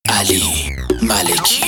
علی ملکی.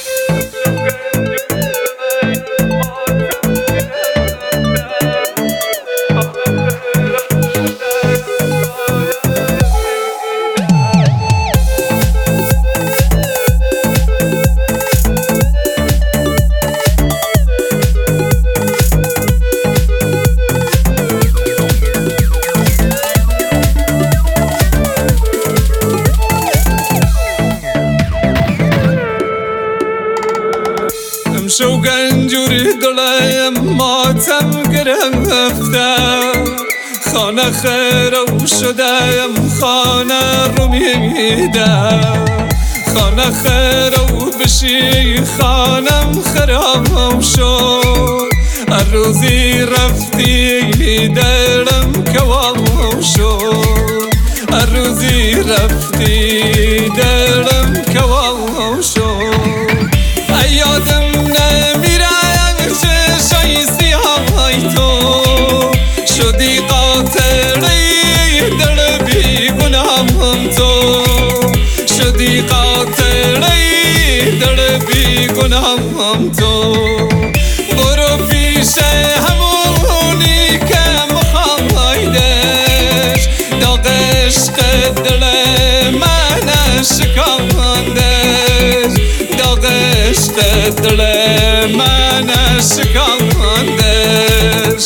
شو گنجوری دلم ماتم گرفتم، خانه خراب شدم خانه رو میدم. خانه خراب بشی خانم خراب شد، هر روزی رفتی دلم کباب شد. هر روزی رفتی دلم کباب شد. یادم نمیره چشای سیاهای تو، شدی قاتلی دل بیگناهم تو. شدی قاتلی دل بیگناهم تو. برو پیش همونی که مخوایدش، داغ عشق دل من شکاندش. داغ عشق دل من شکاندش.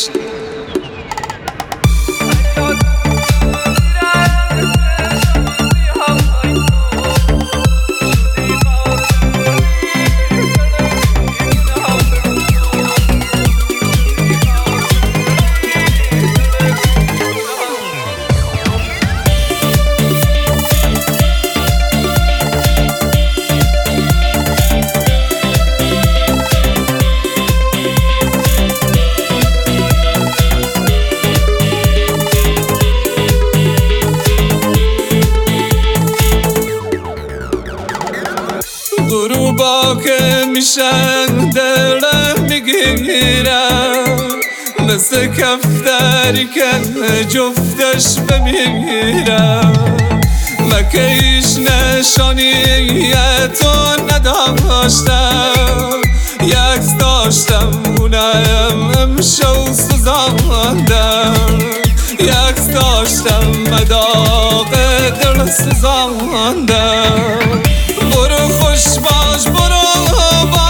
غروبا که میشن دلم میگیرم، مثل کفتری که جفتش بمیرم. مکیش نشانیت رو نداشتم، یکس داشتم اونم امشو سوزاندم. یکس داشتم مداق دل سوزاندم. برو خوش باش برو با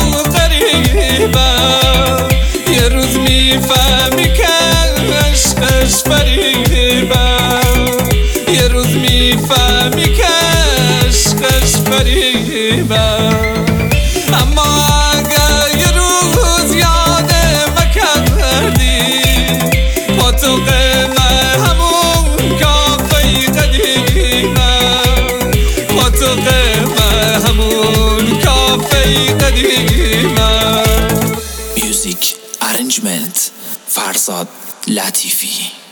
قریبم، یه روز میفهمی که عشقش فریبم. یه روز میفهمی که عشقش فریبم. اما اگر یه روز یادم کردی، با تو قیمه همون کافه قدیمم. با تو قیمه همون کافه قدیمم. میوزیک ارنجمنت فرزاد لطیفی.